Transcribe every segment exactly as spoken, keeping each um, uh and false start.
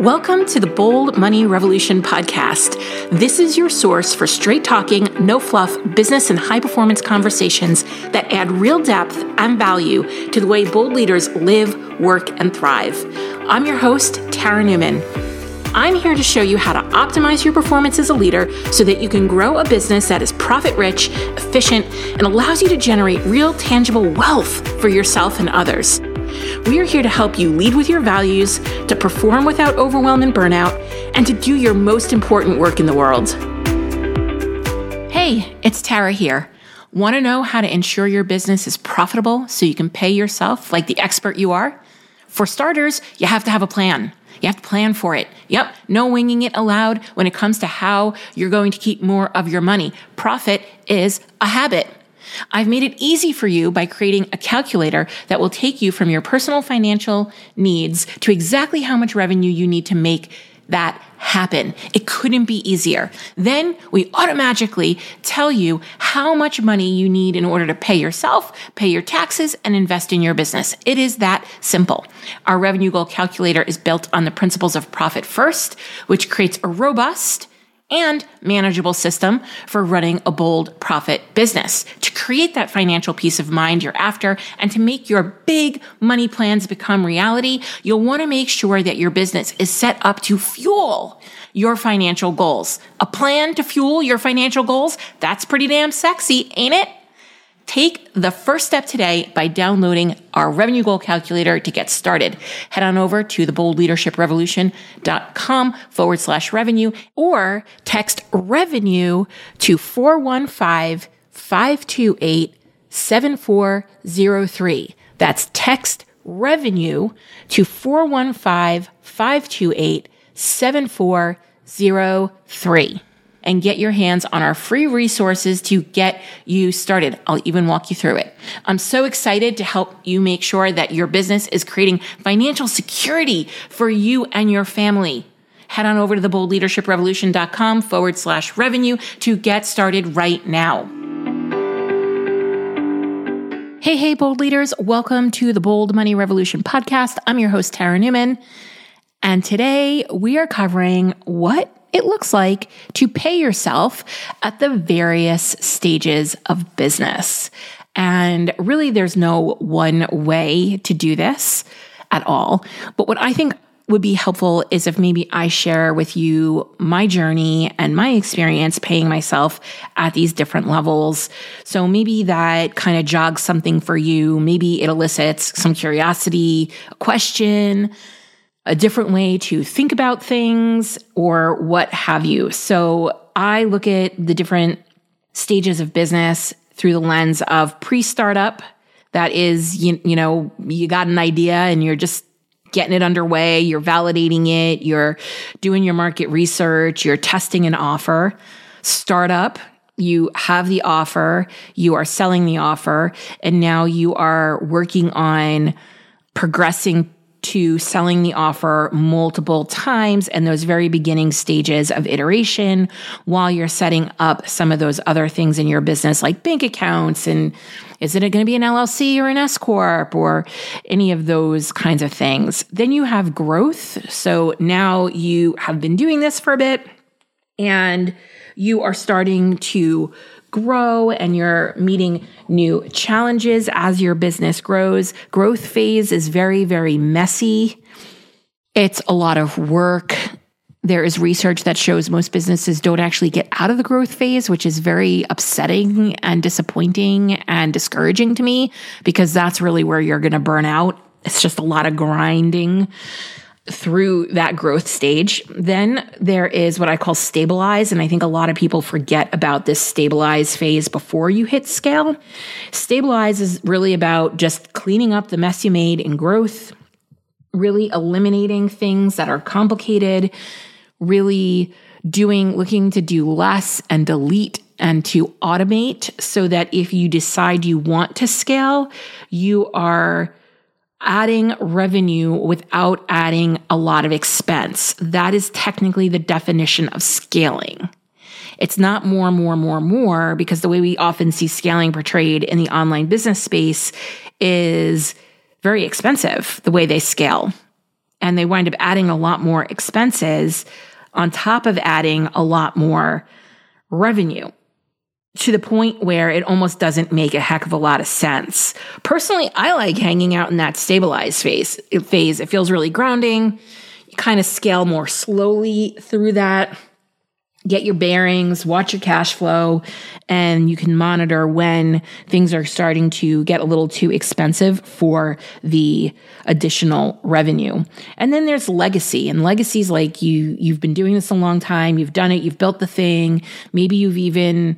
Welcome to the Bold Money Revolution podcast. This is your source for straight talking, no fluff, business and high performance conversations that add real depth and value to the way bold leaders live, work, and thrive. I'm your host, Tara Newman. I'm here to show you how to optimize your performance as a leader so that you can grow a business that is profit-rich, efficient, and allows you to generate real, tangible wealth for yourself and others. We are here to help you lead with your values, to perform without overwhelm and burnout, and to do your most important work in the world. Hey, it's Tara here. Want to know how to ensure your business is profitable so you can pay yourself like the expert you are? For starters, you have to have a plan. You have to plan for it. Yep, no winging it allowed when it comes to how you're going to keep more of your money. Profit is a habit. I've made it easy for you by creating a calculator that will take you from your personal financial needs to exactly how much revenue you need to make that happen. It couldn't be easier. Then we automatically tell you how much money you need in order to pay yourself, pay your taxes, and invest in your business. It is that simple. Our revenue goal calculator is built on the principles of profit first, which creates a robust and manageable system for running a bold profit business. To create that financial peace of mind you're after and to make your big money plans become reality, you'll want to make sure that your business is set up to fuel your financial goals. A plan to fuel your financial goals? That's pretty damn sexy, ain't it? Take the first step today by downloading our revenue goal calculator to get started. Head on over to theboldleadership.revolution.com forward slash revenue or text revenue to four one five, five two eight, seven four zero three. That's text revenue to four one five, five two eight, seven four zero three. And get your hands on our free resources to get you started. I'll even walk you through it. I'm so excited to help you make sure that your business is creating financial security for you and your family. Head on over to theboldleadership.revolution.com forward slash revenue to get started right now. Hey, hey, bold leaders. Welcome to the Bold Money Revolution podcast. I'm your host, Tara Newman. And today we are covering what it looks like to pay yourself at the various stages of business. And really, there's no one way to do this at all. But what I think would be helpful is if maybe I share with you my journey and my experience paying myself at these different levels. So maybe that kind of jogs something for you. Maybe it elicits some curiosity, a question, a different way to think about things, or what have you. So I look at the different stages of business through the lens of pre-startup. That is, you, you know, you got an idea and you're just getting it underway. You're validating it. You're doing your market research. You're testing an offer. Startup, you have the offer. You are selling the offer. And now you are working on progressing to selling the offer multiple times and those very beginning stages of iteration while you're setting up some of those other things in your business like bank accounts and is it going to be an L L C or an S Corp or any of those kinds of things. Then you have growth. So now you have been doing this for a bit and you are starting to grow and you're meeting new challenges as your business grows. Growth phase is very, very messy. It's a lot of work. There is research that shows most businesses don't actually get out of the growth phase, which is very upsetting and disappointing and discouraging to me because that's really where you're going to burn out. It's just a lot of grinding through that growth stage. Then there is what I call stabilize. And I think a lot of people forget about this stabilize phase before you hit scale. Stabilize is really about just cleaning up the mess you made in growth, really eliminating things that are complicated, really doing, looking to do less and delete and to automate so that if you decide you want to scale, you are adding revenue without adding a lot of expense. That is technically the definition of scaling. It's not more, more, more, more, because the way we often see scaling portrayed in the online business space is very expensive, the way they scale. and they wind up adding a lot more expenses on top of adding a lot more revenue, to the point where it almost doesn't make a heck of a lot of sense. Personally, I like hanging out in that stabilized phase. phase. It feels really grounding. You kind of scale more slowly through that, get your bearings, watch your cash flow, and you can monitor when things are starting to get a little too expensive for the additional revenue. And then there's legacy, and legacy's like you, you've been doing this a long time. You've done it. You've built the thing. Maybe you've even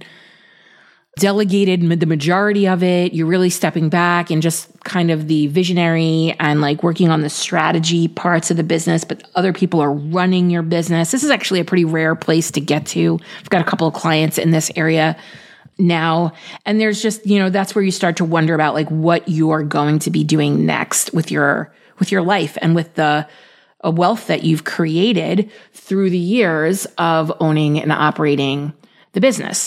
delegated the majority of it. You're really stepping back and just kind of the visionary and like working on the strategy parts of the business, but other people are running your business. This is actually a pretty rare place to get to. I've got a couple of clients in this area now, and there's just, you know, that's where you start to wonder about like what you're going to be doing next with your, with your life and with the a wealth that you've created through the years of owning and operating the business.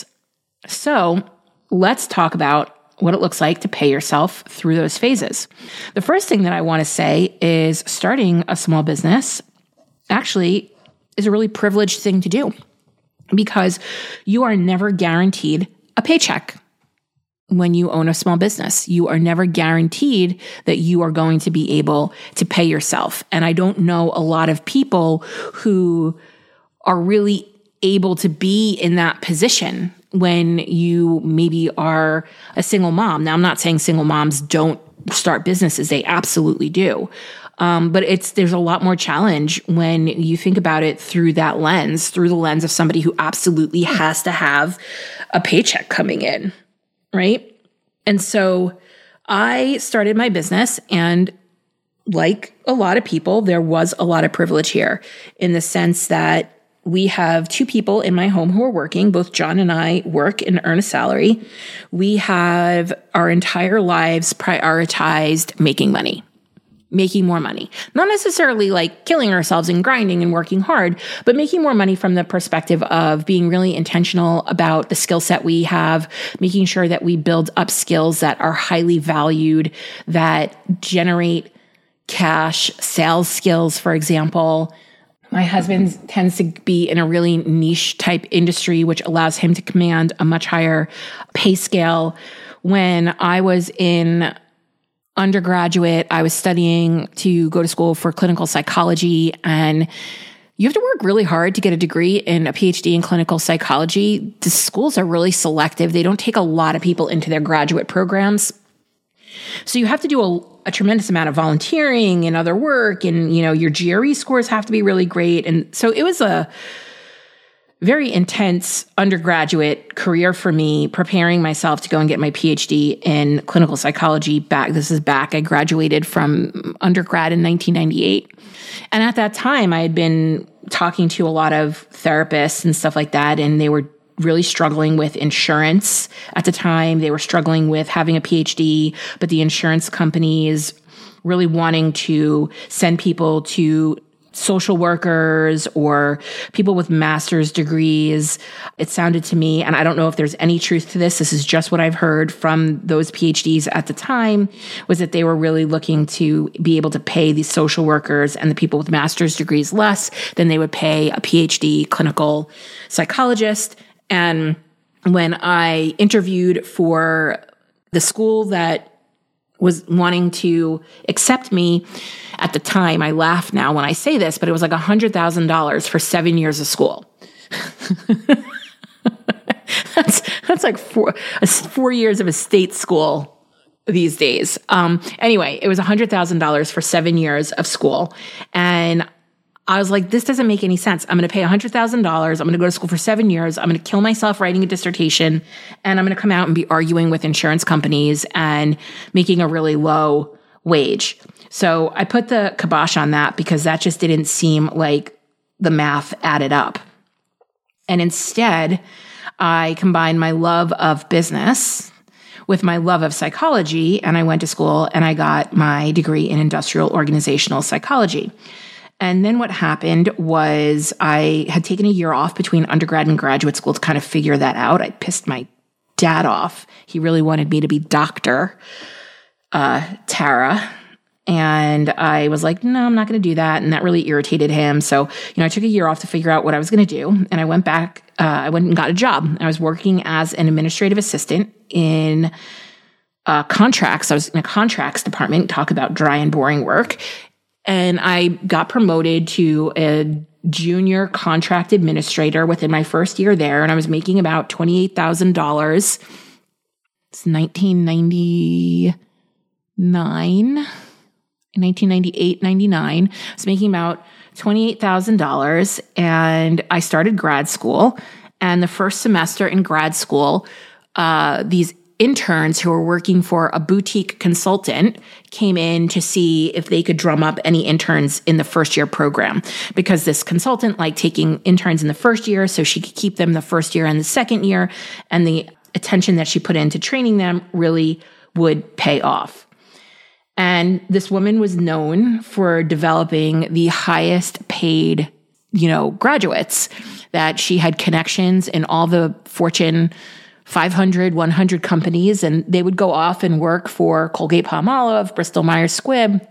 So let's talk about what it looks like to pay yourself through those phases. The first thing that I want to say is starting a small business actually is a really privileged thing to do, because you are never guaranteed a paycheck when you own a small business. You are never guaranteed that you are going to be able to pay yourself. And I don't know a lot of people who are really able to be in that position when you maybe are a single mom. Now, I'm not saying single moms don't start businesses. They absolutely do. Um, but it's, there's a lot more challenge when you think about it through that lens, through the lens of somebody who absolutely has to have a paycheck coming in, right? And so I started my business, and like a lot of people, there was a lot of privilege here in the sense that we have two people in my home who are working. Both John and I work and earn a salary. We have our entire lives prioritized making money, making more money. Not necessarily like killing ourselves and grinding and working hard, but making more money from the perspective of being really intentional about the skill set we have, making sure that we build up skills that are highly valued, that generate cash, sales skills, for example. My husband tends to be in a really niche type industry, which allows him to command a much higher pay scale. When I was in undergraduate, I was studying to go to school for clinical psychology, and you have to work really hard to get a degree in a P H D in clinical psychology. The schools are really selective. They don't take a lot of people into their graduate programs. So you have to do a, a tremendous amount of volunteering and other work, and, you know, your G R E scores have to be really great. And so it was a very intense undergraduate career for me, preparing myself to go and get my P H D in clinical psychology back. This is back. I graduated from undergrad in nineteen ninety-eight. And at that time, I had been talking to a lot of therapists and stuff like that, and they were really struggling with insurance at the time. They were struggling with having a P H D, but the insurance companies really wanting to send people to social workers or people with master's degrees. It sounded to me, and I don't know if there's any truth to this, this is just what I've heard from those P H Ds at the time, was that they were really looking to be able to pay these social workers and the people with master's degrees less than they would pay a P H D clinical psychologist. And when I interviewed for the school that was wanting to accept me at the time, I laugh now when I say this, but it was like one hundred thousand dollars for seven years of school. that's that's like four, four years of a state school these days. Um, anyway, it was one hundred thousand dollars for seven years of school. And I was like, this doesn't make any sense. I'm going to pay one hundred thousand dollars. I'm going to go to school for seven years. I'm going to kill myself writing a dissertation. And I'm going to come out and be arguing with insurance companies and making a really low wage. So I put the kibosh on that because that just didn't seem like the math added up. And instead, I combined my love of business with my love of psychology. And I went to school and I got my degree in industrial organizational psychology. And then what happened was I had taken a year off between undergrad and graduate school to kind of figure that out. I pissed my dad off. He really wanted me to be Doctor uh, Tara. And I was like, no, I'm not going to do that. And that really irritated him. So, you know, I took a year off to figure out what I was going to do. And I went back, uh, I went and got a job. I was working as an administrative assistant in uh, contracts. I was in a contracts department, talk about dry and boring work. And I got promoted to a junior contract administrator within my first year there. And I was making about twenty-eight thousand dollars. It's nineteen ninety-nine. In nineteen ninety-eight, ninety-nine, I was making about twenty-eight thousand dollars, and I started grad school. And the first semester in grad school, uh, these interns who were working for a boutique consultant came in to see if they could drum up any interns in the first year program, because this consultant liked taking interns in the first year so she could keep them the first year and the second year, and the attention that she put into training them really would pay off. And this woman was known for developing the highest paid, you know, graduates, that she had connections in all the Fortune five hundred, one hundred companies, and they would go off and work for Colgate-Palmolive, Bristol-Myers Squibb,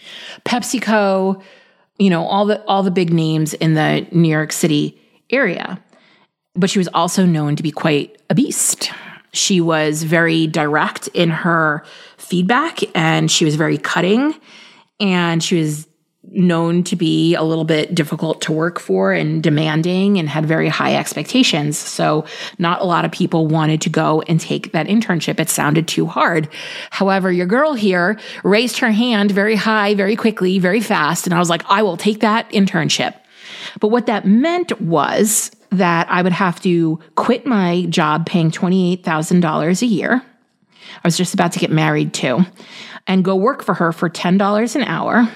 PepsiCo, you know, all the all the big names in the New York City area. But she was also known to be quite a beast. She was very direct in her feedback, and she was very cutting, and she was known to be a little bit difficult to work for and demanding, and had very high expectations. So not a lot of people wanted to go and take that internship. It sounded too hard. However, your girl here raised her hand very high, very quickly, very fast. And I was like, I will take that internship. But what that meant was that I would have to quit my job paying twenty-eight thousand dollars a year. I was just about to get married too, and go work for her for ten dollars an hour,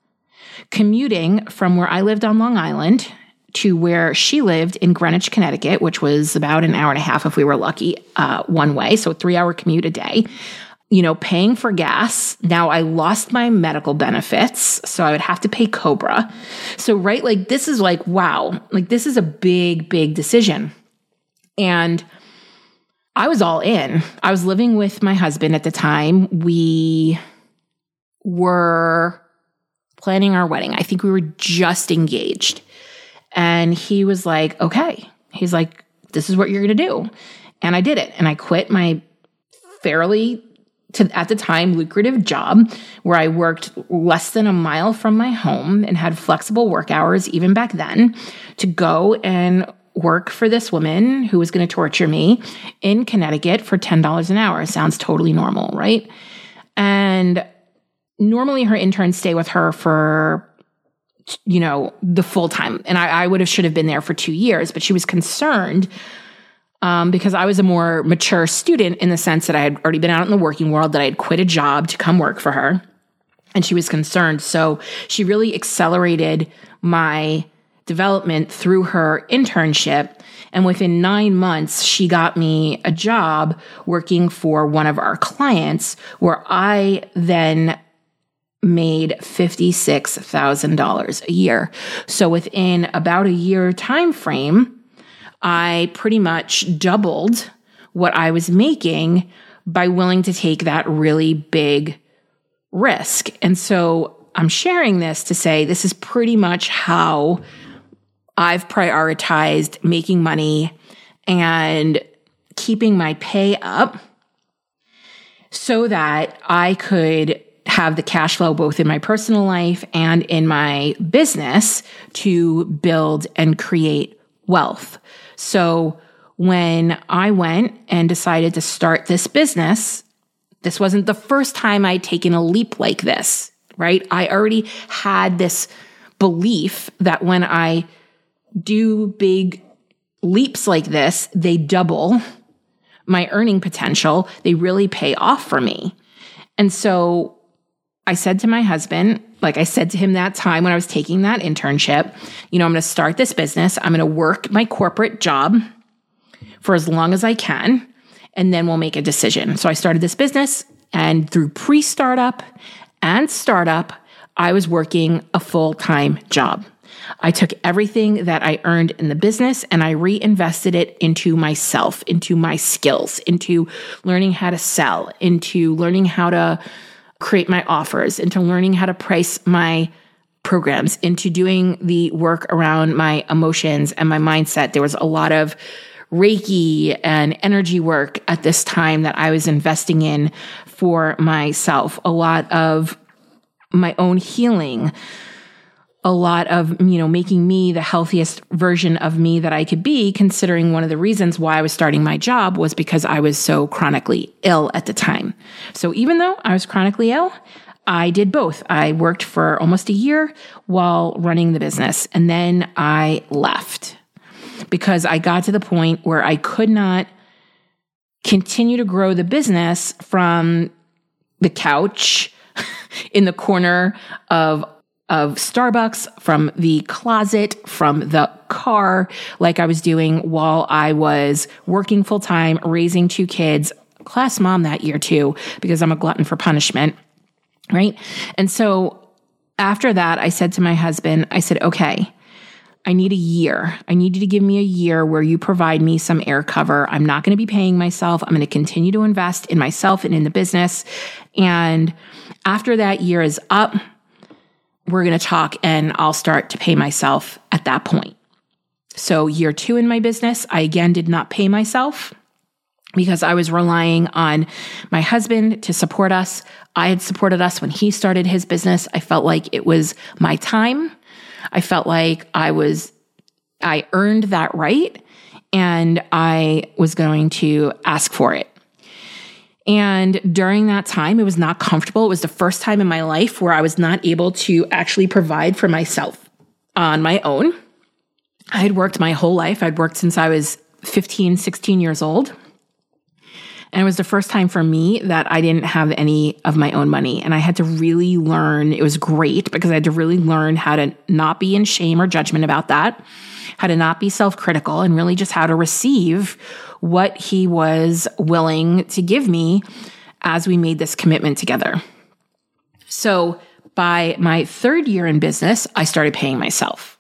commuting from where I lived on Long Island to where she lived in Greenwich, Connecticut, which was about an hour and a half if we were lucky, uh, one way. So a three hour commute a day. You know, paying for gas. Now I lost my medical benefits, so I would have to pay Cobra. So, right, like this is like, wow, like this is a big, big decision. And I was all in. I was living with my husband at the time. We were planning our wedding. I think we were just engaged. And he was like, okay. He's like, this is what you're going to do. And I did it. And I quit my fairly to, at the time, lucrative job where I worked less than a mile from my home and had flexible work hours even back then, to go and work for this woman who was going to torture me in Connecticut for ten dollars an hour. Sounds totally normal, right? And normally her interns stay with her for, you know, the full time. And I, I would have should have been there for two years, but she was concerned Um, because I was a more mature student in the sense that I had already been out in the working world, that I had quit a job to come work for her. And she was concerned. So she really accelerated my development through her internship. And within nine months, she got me a job working for one of our clients, where I then made fifty-six thousand dollars a year. So within about a year time frame, I pretty much doubled what I was making by willing to take that really big risk. And so I'm sharing this to say this is pretty much how I've prioritized making money and keeping my pay up so that I could have the cash flow both in my personal life and in my business to build and create wealth. So when I went and decided to start this business, this wasn't the first time I'd taken a leap like this, right? I already had this belief that when I do big leaps like this, they double my earning potential. They really pay off for me. And so I said to my husband, like I said to him that time when I was taking that internship, you know, I'm going to start this business. I'm going to work my corporate job for as long as I can, and then we'll make a decision. So I started this business, and through pre-startup and startup, I was working a full-time job. I took everything that I earned in the business and I reinvested it into myself, into my skills, into learning how to sell, into learning how to create my offers, into learning how to price my programs, into doing the work around my emotions and my mindset. There was a lot of Reiki and energy work at this time that I was investing in for myself, a lot of my own healing, a lot of, you know, making me the healthiest version of me that I could be, considering one of the reasons why I was starting my job was because I was so chronically ill at the time. So even though I was chronically ill, I did both. I worked for almost a year while running the business, and then I left because I got to the point where I could not continue to grow the business from the couch in the corner of of Starbucks, from the closet, from the car, like I was doing while I was working full time, raising two kids, class mom that year too, because I'm a glutton for punishment. Right. And so after that, I said to my husband, I said, okay, I need a year. I need you to give me a year where you provide me some air cover. I'm not going to be paying myself. I'm going to continue to invest in myself and in the business. And after that year is up, we're going to talk and I'll start to pay myself at that point. So year two in my business, I again did not pay myself, because I was relying on my husband to support us. I had supported us when he started his business. I felt like it was my time. I felt like I was, I earned that right, and I was going to ask for it. And during that time, it was not comfortable. It was the first time in my life where I was not able to actually provide for myself on my own. I had worked my whole life. I'd worked since I was fifteen, sixteen years old. And it was the first time for me that I didn't have any of my own money. And I had to really learn. It was great because I had to really learn how to not be in shame or judgment about that, how to not be self-critical, and really just how to receive what he was willing to give me as we made this commitment together. So by my third year in business, I started paying myself.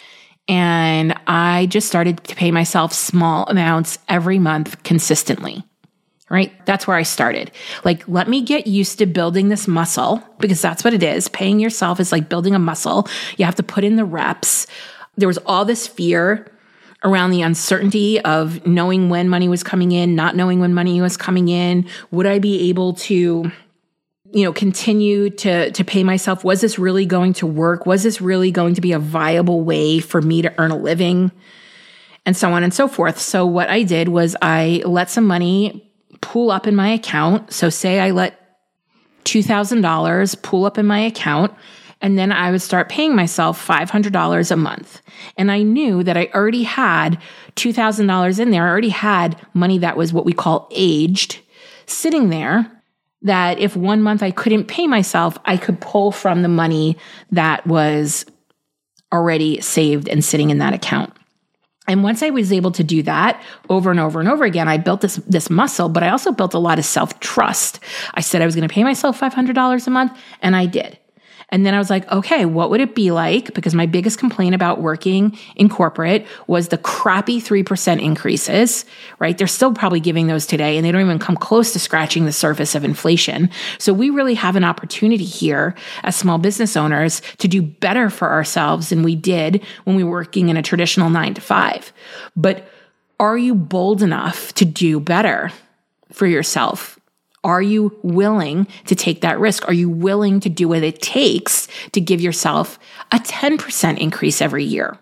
And I just started to pay myself small amounts every month consistently. Right? That's where I started. Like, let me get used to building this muscle, because that's what it is. Paying yourself is like building a muscle. You have to put in the reps. There was all this fear around the uncertainty of knowing when money was coming in, not knowing when money was coming in. Would I be able to, you know, continue to, to pay myself? Was this really going to work? Was this really going to be a viable way for me to earn a living? And so on and so forth. So what I did was I let some money pool up in my account. So say I let two thousand dollars pool up in my account, and then I would start paying myself five hundred dollars a month. And I knew that I already had two thousand dollars in there. I already had money that was what we call aged, sitting there, that if one month I couldn't pay myself, I could pull from the money that was already saved and sitting in that account. And once I was able to do that over and over and over again, I built this, this muscle, but I also built a lot of self-trust. I said I was going to pay myself five hundred dollars a month, and I did. And then I was like, okay, what would it be like? Because my biggest complaint about working in corporate was the crappy three percent increases, right? They're still probably giving those today, and they don't even come close to scratching the surface of inflation. So we really have an opportunity here as small business owners to do better for ourselves than we did when we were working in a traditional nine to five. But are you bold enough to do better for yourself? Are you willing to take that risk? Are you willing to do what it takes to give yourself a ten percent increase every year?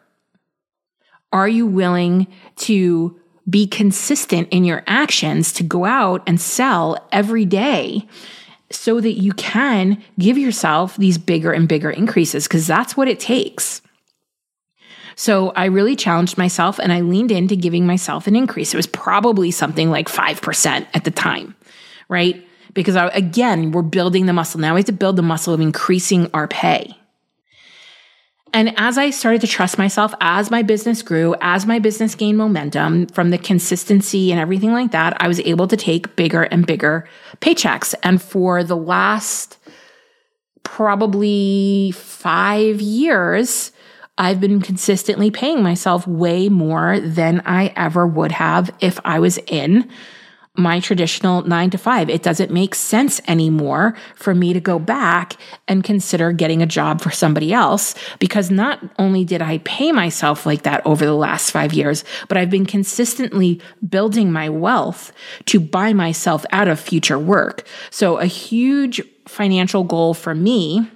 Are you willing to be consistent in your actions, to go out and sell every day so that you can give yourself these bigger and bigger increases? Because that's what it takes. So I really challenged myself, and I leaned into giving myself an increase. It was probably something like five percent at the time. Right? Because I, again, we're building the muscle. Now we have to build the muscle of increasing our pay. And as I started to trust myself, as my business grew, as my business gained momentum from the consistency and everything like that, I was able to take bigger and bigger paychecks. And for the last probably five years, I've been consistently paying myself way more than I ever would have if I was in my traditional nine to five. It doesn't make sense anymore for me to go back and consider getting a job for somebody else, because not only did I pay myself like that over the last five years, but I've been consistently building my wealth to buy myself out of future work. So a huge financial goal for me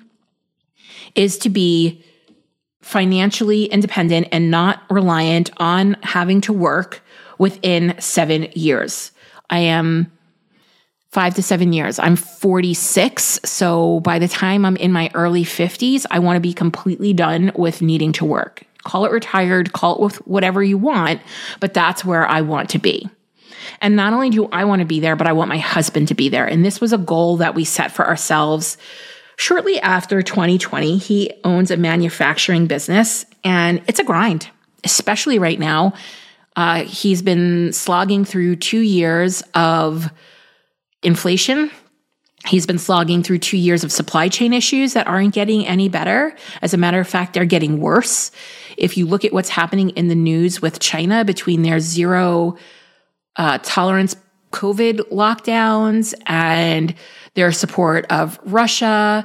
is to be financially independent and not reliant on having to work within seven years. I am five to seven years. I'm forty-six. So by the time I'm in my early fifties, I want to be completely done with needing to work. Call it retired, call it with whatever you want, but that's where I want to be. And not only do I want to be there, but I want my husband to be there. And this was a goal that we set for ourselves shortly after twenty twenty. He owns a manufacturing business, and it's a grind, especially right now. Uh, he's been slogging through two years of inflation. He's been slogging through two years of supply chain issues that aren't getting any better. As a matter of fact, they're getting worse. If you look at what's happening in the news with China between their zero uh, tolerance COVID lockdowns and their support of Russia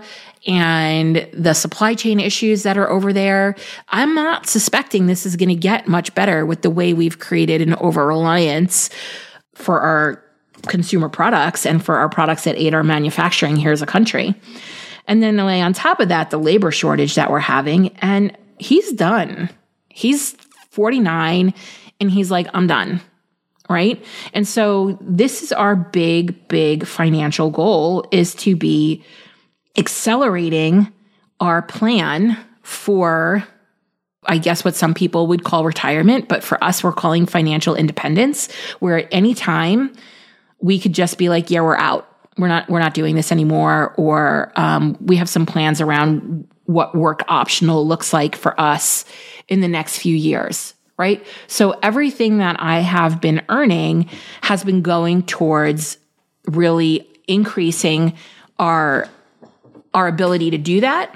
and the supply chain issues that are over there, I'm not suspecting this is going to get much better with the way we've created an over-reliance for our consumer products and for our products that aid our manufacturing here as a country. And then lay on top of that, the labor shortage that we're having. And he's done. He's forty-nine and he's like, I'm done. Right? And so this is our big, big financial goal, is to be accelerating our plan for, I guess, what some people would call retirement, but for us, we're calling financial independence, where at any time we could just be like, yeah, we're out. We're not, we're not doing this anymore. Or um, we have some plans around what work optional looks like for us in the next few years. Right? So everything that I have been earning has been going towards really increasing our, our ability to do that.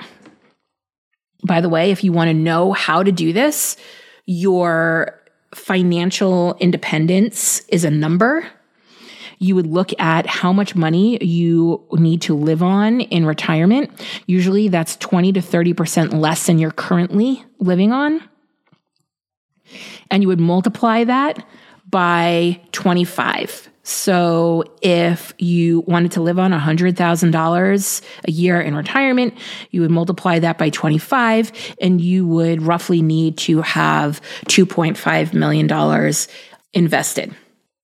By the way, if you want to know how to do this, your financial independence is a number. You would look at how much money you need to live on in retirement. Usually that's twenty to thirty percent less than you're currently living on. And you would multiply that by twenty-five. So if you wanted to live on one hundred thousand dollars a year in retirement, you would multiply that by twenty-five, and you would roughly need to have two point five million dollars invested.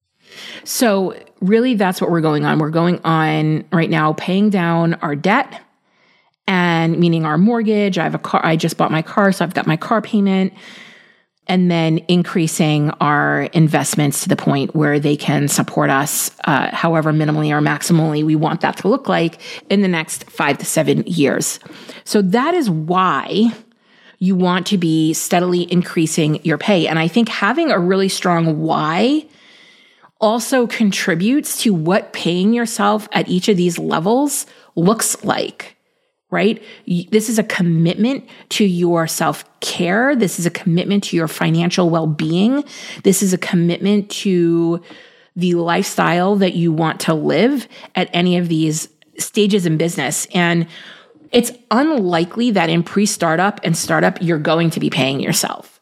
So really, that's what we're going on. We're going on right now paying down our debt, and meaning our mortgage. I have a car. I just bought my car, so I've got my car payment. And then increasing our investments to the point where they can support us, uh, however minimally or maximally we want that to look like in the next five to seven years. So that is why you want to be steadily increasing your pay. And I think having a really strong why also contributes to what paying yourself at each of these levels looks like. Right? This is a commitment to your self-care. This is a commitment to your financial well-being. This is a commitment to the lifestyle that you want to live at any of these stages in business. And it's unlikely that in pre-startup and startup, you're going to be paying yourself.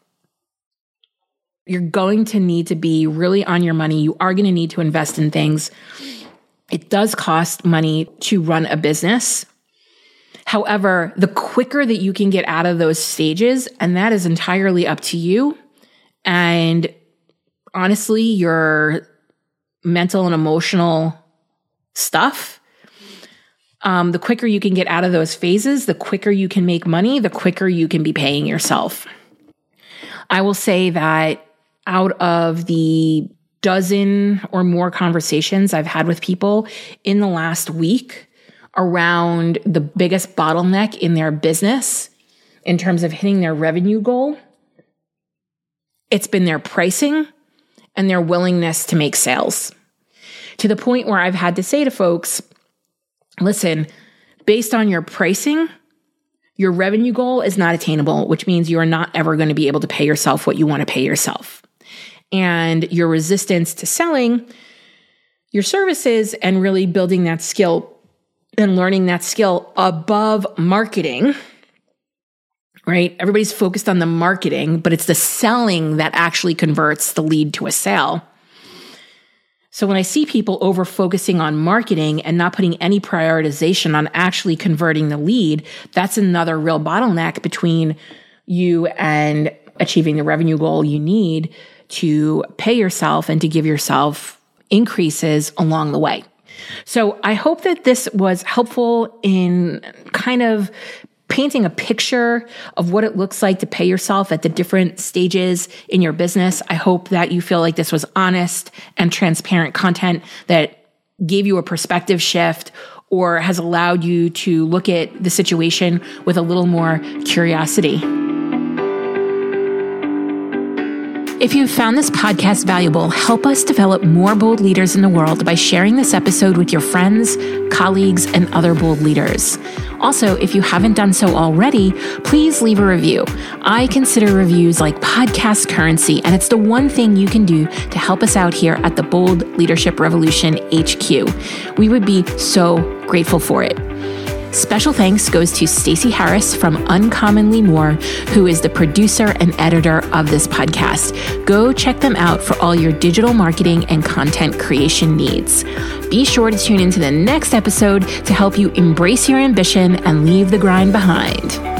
You're going to need to be really on your money. You are going to need to invest in things. It does cost money to run a business. However, the quicker that you can get out of those stages, and that is entirely up to you, and honestly, your mental and emotional stuff, um, the quicker you can get out of those phases, the quicker you can make money, the quicker you can be paying yourself. I will say that out of the dozen or more conversations I've had with people in the last week around the biggest bottleneck in their business in terms of hitting their revenue goal, it's been their pricing and their willingness to make sales. To the point where I've had to say to folks, listen, based on your pricing, your revenue goal is not attainable, which means you are not ever going to be able to pay yourself what you want to pay yourself. And your resistance to selling, your services and really building that skill and learning that skill above marketing, right? Everybody's focused on the marketing, but it's the selling that actually converts the lead to a sale. So when I see people over focusing on marketing and not putting any prioritization on actually converting the lead, that's another real bottleneck between you and achieving the revenue goal you need to pay yourself and to give yourself increases along the way. So I hope that this was helpful in kind of painting a picture of what it looks like to pay yourself at the different stages in your business. I hope that you feel like this was honest and transparent content that gave you a perspective shift or has allowed you to look at the situation with a little more curiosity. If you found this podcast valuable, help us develop more bold leaders in the world by sharing this episode with your friends, colleagues, and other bold leaders. Also, if you haven't done so already, please leave a review. I consider reviews like podcast currency, and it's the one thing you can do to help us out here at the Bold Leadership Revolution H Q. We would be so grateful for it. Special thanks goes to Stacey Harris from Uncommonly More, who is the producer and editor of this podcast. Go check them out for all your digital marketing and content creation needs. Be sure to tune into the next episode to help you embrace your ambition and leave the grind behind.